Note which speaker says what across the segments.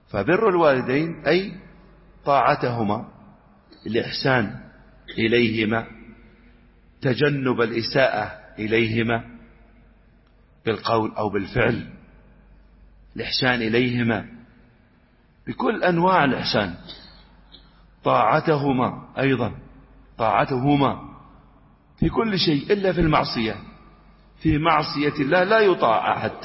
Speaker 1: فبر الوالدين أي طاعتهما، الإحسان إليهما، تجنب الإساءة إليهما بالقول أو بالفعل، الإحسان إليهما بكل أنواع الإحسان، طاعتهما أيضا، طاعتهما في كل شيء إلا في المعصية. في معصية الله لا يطاع أحد،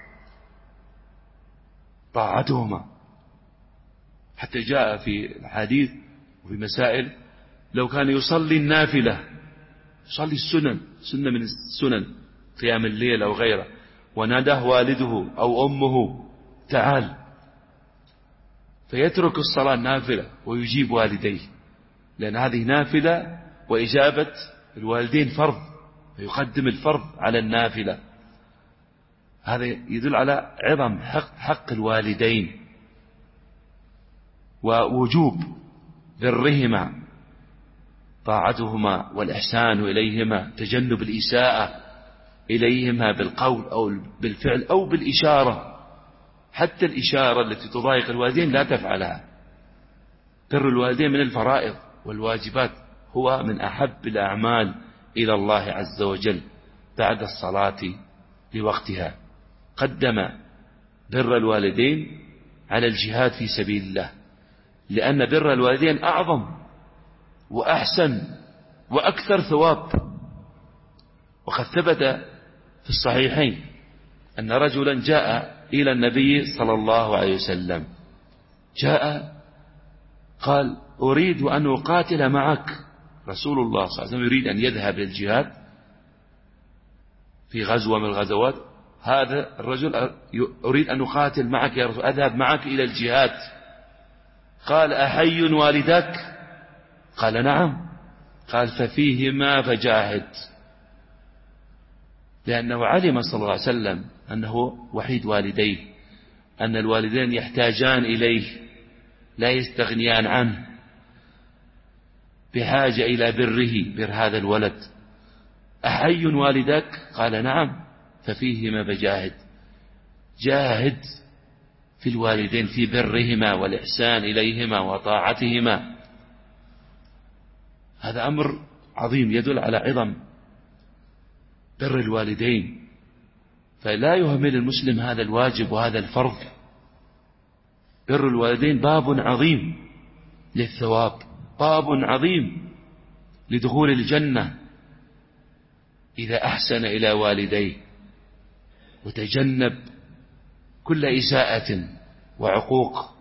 Speaker 1: طاعتهما. حتى جاء في الحديث وفي مسائل لو كان يصلي النافلة، يصلي السنن، سنة من السنن قيام الليل أو غيره، وناداه والده أو أمه تعال، فيترك الصلاة النافلة ويجيب والديه، لأن هذه نافلة وإجابة الوالدين فرض، فيقدم الفرض على النافلة. هذا يدل على عظم حق الوالدين ووجوب برهما، طاعتهما والإحسان إليهما، تجنب الإساءة إليهما بالقول أو بالفعل أو بالإشارة. حتى الإشارة التي تضايق الوالدين لا تفعلها. بر الوالدين من الفرائض والواجبات، هو من أحب الأعمال إلى الله عز وجل بعد الصلاة لوقتها. قدم بر الوالدين على الجهاد في سبيل الله، لأن بر الوالدين أعظم وأحسن وأكثر ثواب. وقد ثبت في الصحيحين أن رجلا جاء إلى النبي صلى الله عليه وسلم، جاء قال أريد أن أقاتل معك. رسول الله صلى الله عليه وسلم يريد أن يذهب للجهاد في غزوة من الغزوات. هذا الرجل أريد أن أقاتل معك يا رسول، أذهب معك إلى الجهاد. قال أحي والدك؟ قال نعم. قال ففيهما فجاهد، لأنه علم صلى الله عليه وسلم أنه وحيد والديه، أن الوالدين يحتاجان إليه لا يستغنيان عنه، بحاجة إلى بره، بر هذا الولد. أحي والدك؟ قال نعم. ففيهما فجاهد، جاهد في الوالدين في برهما والإحسان إليهما وطاعتهما. هذا أمر عظيم يدل على عظم بر الوالدين، فلا يهمل المسلم هذا الواجب وهذا الفرض. بر الوالدين باب عظيم للثواب، باب عظيم لدخول الجنة إذا أحسن إلى والديه وتجنب كل إساءة وعقوق.